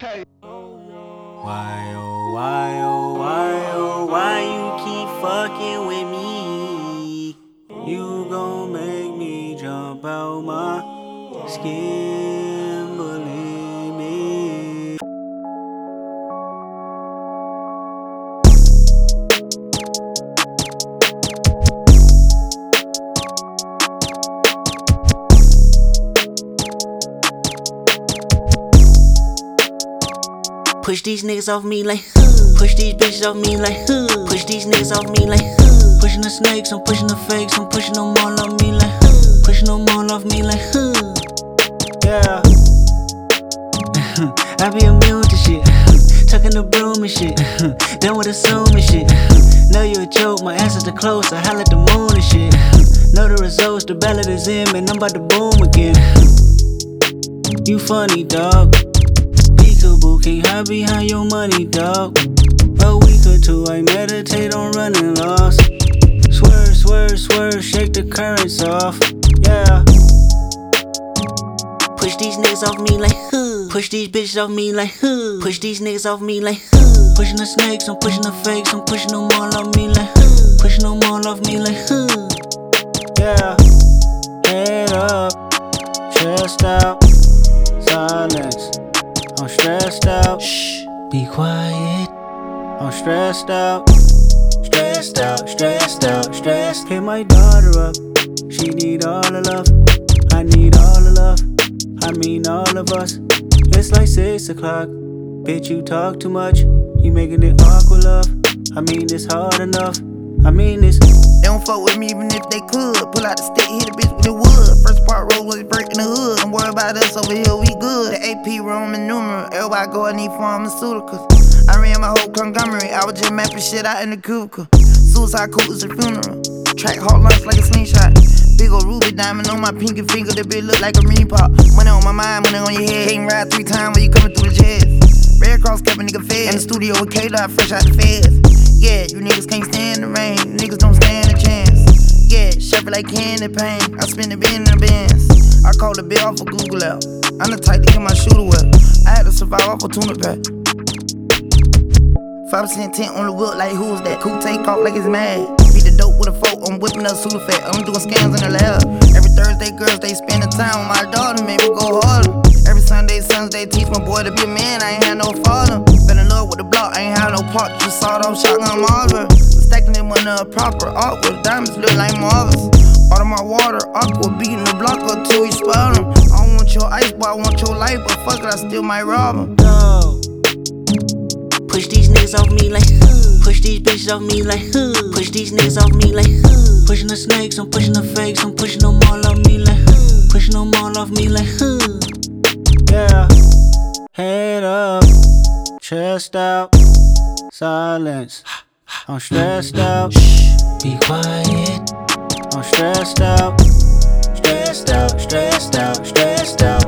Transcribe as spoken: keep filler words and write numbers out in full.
Hey. Why oh why oh why oh why you keep fucking with me? You gon' make me jump out my skin, believe me. Push these niggas off me like huh. Push these bitches off me like huh. Push these niggas off me like huh. Pushing the snakes, I'm pushing the fakes, I'm pushing them all off me like huh. Pushing them all off me like huh. Yeah. I be immune to shit. Tucking the broom and shit. Done with assuming shit. Know you a joke, my answers are close. I holla at the moon and shit. Know the results, the ballot is in, man. I'm about to boom again. You funny, dog. Peekaboo, can't hide behind your money, dog. A week or two, I meditate on running lost. Swerve, swerve, swerve, shake the currents off. Yeah. Push these niggas off me like huh. Push these bitches off me like huh. Push these niggas off me like huh. Pushing the snakes, I'm pushing the fakes, I'm pushing them all off me like huh. Pushing them all off me like huh. Yeah. Head up, chest out, silence. I'm stressed out. Shh, be quiet. I'm stressed out, stressed out, stressed out, stressed. Hit my daughter up. She need all the love. I need all the love. I mean all of us. It's like six o'clock. Bitch, you talk too much. You making it awkward, love. I mean it's hard enough. I mean it's. They don't fuck with me even if they could. Pull out the stick, hit a bitch with the wood. First part road was breaking the hood. Don't worry about us over here, we good. The A P Roman numeral. Everybody go and need pharmaceuticals. I ran my whole conglomerate. I was just mapping shit out in the cubicle. Suicide cool is a funeral. Track hard lunch like a slingshot. Big ol' ruby diamond on my pinky finger. That bitch look like a ring pop. Money on my mind, money on your head. Can't ride three times when you coming through the jets. Red Cross kept a nigga fed. In the studio with K-Dot, fresh out the feds. Yeah, you niggas can't stand the rain. You niggas don't stand a chance. Yeah, sharp like candy paint. I spin the bin in the bins. I call the bill off of Google out. I'm the type to get my shooter wet. I had to survive off a tuna pack. five percent tint on the wheel, like who's that? Cool take off like it's mad. Beat the dope with a fork, I'm whipping up Sudafed. I'm doing scams in the lab. Every Thursday, girls, they spend the time with my daughter, make me go harder. Every Sunday, Sunday, teach my boy to be a man, I ain't had no father. Been in love with the block, I ain't had no part, just sawed off shotgun Marvin. I'm stacking them on the proper art with diamonds, look like Marvins. Out of my water, aqua, beating the block up till we spout them. I don't want your ice, boy, I want your life, but fuck it, I still might rob him. No. Push these niggas off me like huh. Push these bitches off me like huh. Push these niggas off me like huh. Pushing the snakes, I'm pushing the fakes, I'm pushing them all off me like huh. Pushing them all off me like huh. Yeah. Head up, chest out, silence. I'm stressed out. Shh, be quiet. I'm stressed out, stressed out, stressed out, stressed out.